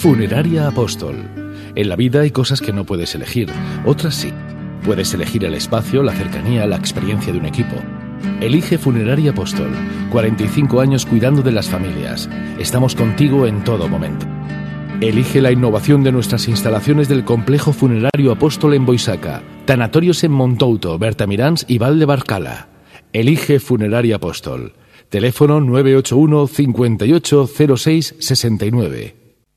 Funeraria Apóstol. En la vida hay cosas que no puedes elegir, otras sí. Puedes elegir el espacio, la cercanía, la experiencia de un equipo. Elige Funeraria Apóstol. 45 años cuidando de las familias. Estamos contigo en todo momento. Elige la innovación de nuestras instalaciones del Complejo Funerario Apóstol en Boisaca, tanatorios en Montouto, Bertamirans y Val de Barcala. Elige Funeraria Apóstol. Teléfono 981 58 06 69.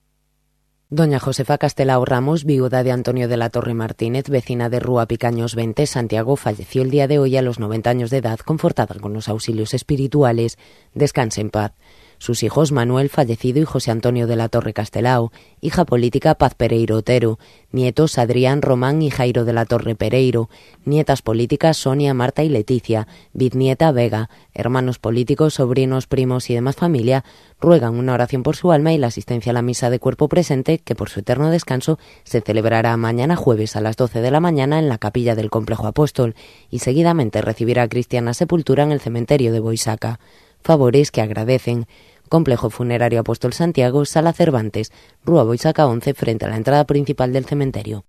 Doña Josefa Castelao Ramos, viuda de Antonio de la Torre Martínez, vecina de Rúa Picaños 20, Santiago, falleció el día de hoy a los 90 años de edad, confortada con los auxilios espirituales. Descanse en paz. Sus hijos Manuel, fallecido, y José Antonio de la Torre Castelao, hija política Paz Pereiro Otero, nietos Adrián, Román y Jairo de la Torre Pereiro, nietas políticas Sonia, Marta y Leticia, bisnieta Vega, hermanos políticos, sobrinos, primos y demás familia, ruegan una oración por su alma y la asistencia a la misa de cuerpo presente, que por su eterno descanso se celebrará mañana jueves a las 12 de la mañana en la capilla del Complejo Apóstol y seguidamente recibirá cristiana sepultura en el cementerio de Boisaca. Favores que agradecen. Complejo Funerario Apóstol Santiago, Sala Cervantes, Rúa Boisaca 11, frente a la entrada principal del cementerio.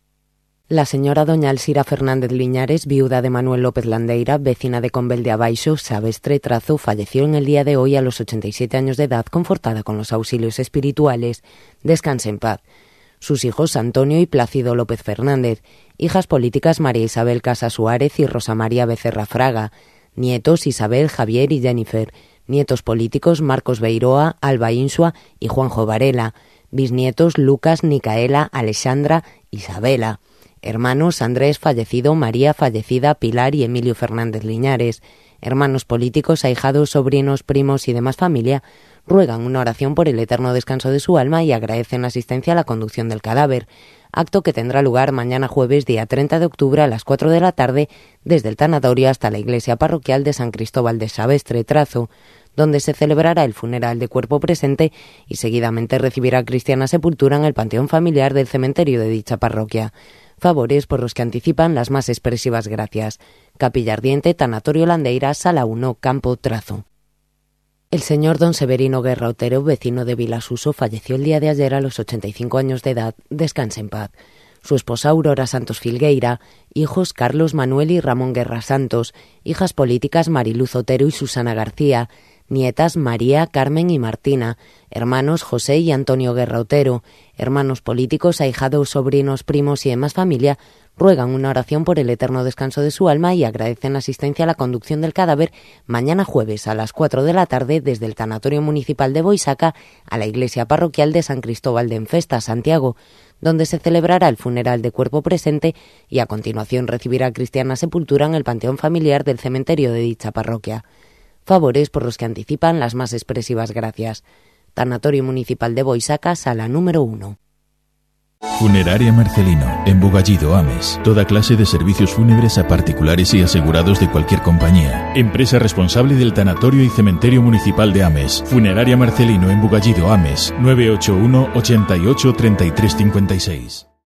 La señora doña Alcira Fernández Liñares, viuda de Manuel López Landeira, vecina de Convel de Abaixo, Sabestre Trazo, falleció en el día de hoy a los 87 años de edad, confortada con los auxilios espirituales. Descanse en paz. Sus hijos Antonio y Plácido López Fernández, hijas políticas María Isabel Casa Suárez y Rosa María Becerra Fraga, nietos Isabel, Javier y Jennifer, nietos políticos Marcos Beiroa, Alba Insua y Juanjo Varela, bisnietos Lucas, Nicaela, Alexandra, Isabela, hermanos Andrés fallecido, María fallecida, Pilar y Emilio Fernández Liñares, hermanos políticos, ahijados, sobrinos, primos y demás familia, ruegan una oración por el eterno descanso de su alma y agradecen la asistencia a la conducción del cadáver, acto que tendrá lugar mañana jueves día 30 de octubre a las 4 de la tarde desde el tanatorio hasta la iglesia parroquial de San Cristóbal de Sabestre Trazo, donde se celebrará el funeral de cuerpo presente y seguidamente recibirá cristiana sepultura en el panteón familiar del cementerio de dicha parroquia. Favores por los que anticipan las más expresivas gracias. Capilla Ardiente, Tanatorio Landeira, Sala 1, Campo Trazo. El señor don Severino Guerra Otero, vecino de Vilasuso, falleció el día de ayer a los 85 años de edad. Descanse en paz. Su esposa Aurora Santos Filgueira, hijos Carlos Manuel y Ramón Guerra Santos, hijas políticas Mariluz Otero y Susana García, nietas María, Carmen y Martina, hermanos José y Antonio Guerra Otero, hermanos políticos, ahijados, sobrinos, primos y demás familia, ruegan una oración por el eterno descanso de su alma y agradecen la asistencia a la conducción del cadáver mañana jueves a las 4 de la tarde desde el Tanatorio Municipal de Boisaca a la iglesia parroquial de San Cristóbal de Enfesta, Santiago, donde se celebrará el funeral de cuerpo presente y a continuación recibirá cristiana sepultura en el panteón familiar del cementerio de dicha parroquia. Favores por los que anticipan las más expresivas gracias. Tanatorio Municipal de Boisaca, Sala número 1. Funeraria Marcelino, en Bugallido, Ames. Toda clase de servicios fúnebres a particulares y asegurados de cualquier compañía. Empresa responsable del Tanatorio y Cementerio Municipal de Ames. Funeraria Marcelino, en Bugallido, Ames. 981 88 33 56.